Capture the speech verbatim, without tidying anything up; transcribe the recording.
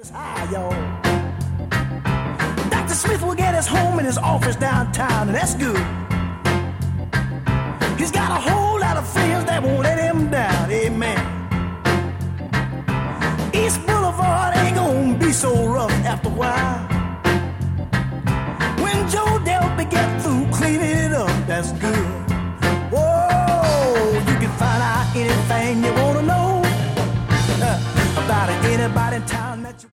high, y'all. Doctor Smith will get his home and his office downtown, and that's good. He's got a whole lot of friends that won't let him down, amen. East Boulevard ain't gonna be so rough after a while. When Joe Delby get through cleaning it up, that's good. Whoa, you can find out anything you wanna know about it, anybody in town.